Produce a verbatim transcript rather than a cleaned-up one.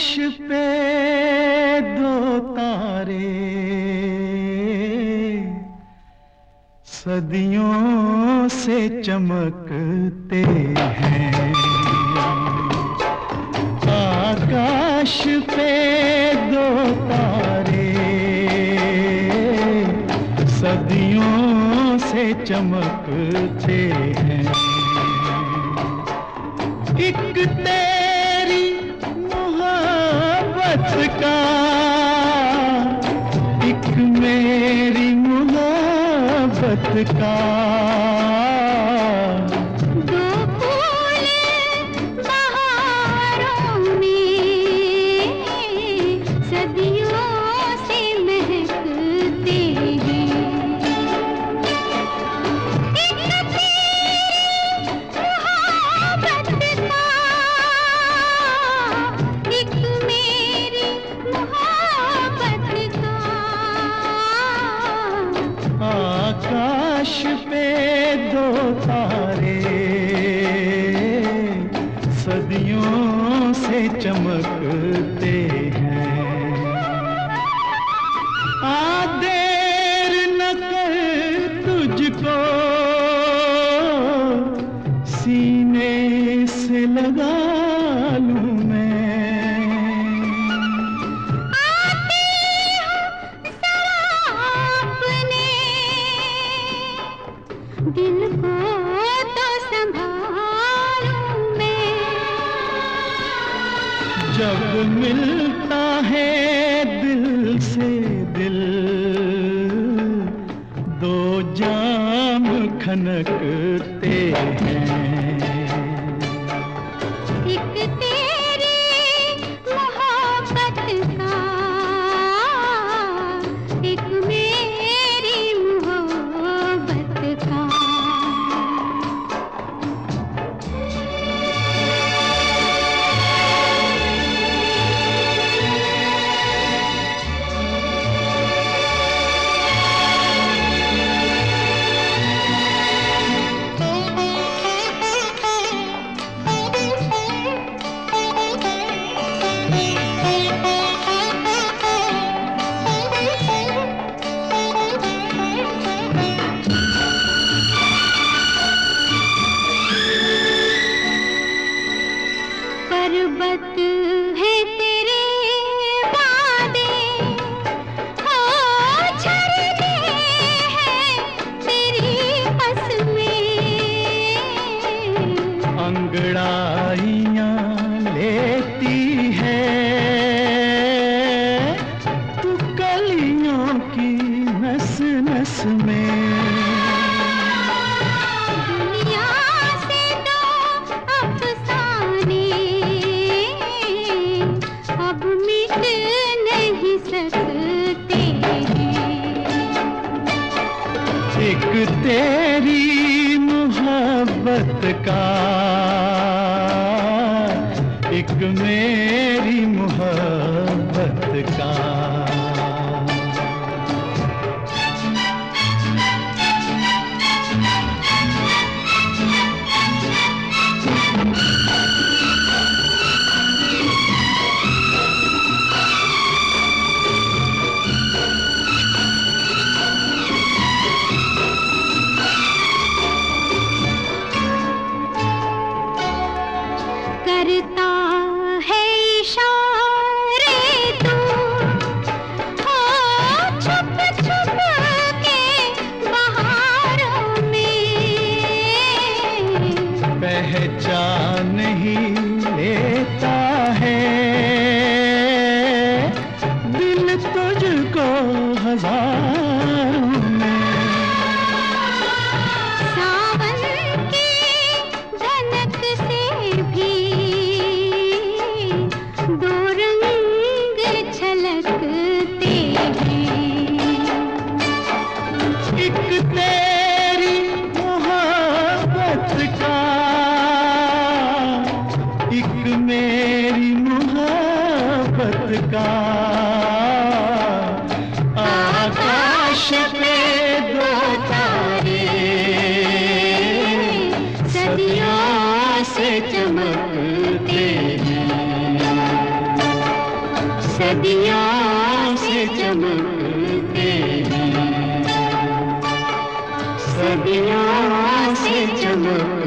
पे दो तारे सदियों से चमकते हैं। आकाश पे दो तारे सदियों से चमकते हैं। एक तेरी मोहब्बत का, एक मेरी मोहब्बत का, दो फूल बहारों में सदियों से महकते हैं। एक तेरी मोहब्बत का, एक मेरी मोहब्बत का। आकाश पे दो तारे सदियों से चमकते हैं। आ देर न कर तुझको सीने से लगा लूं मैं। आती हूँ जरा अपने दिल को तो संभालूं मैं। जब मिलता है दिल से दिल, दो जाम खनकते हैं। एक तेरी मोहब्बत का, एक मेरी मोहब्बत का। पर्वत है तेरे वादे, हो झरने हैं तेरी कसमें। अंगड़ाइयां लेती है तू कलियों की नस नस में। दुनिया से दो अफसाने अब मिट नहीं सकते हैं। एक तेरी मोहब्बत का, एक मेरी मोहब्बत का। करता है इशारे तू, हो छुप छुप के बहारों में। पहचान ही लेता है दिल तुझको हजारों में। सावन की धनक से भी दो रंग छलकते हैं। एक तेरी मोहब्बत का, एक मेरी सदियों से चमकते हैं, सदियों से चमक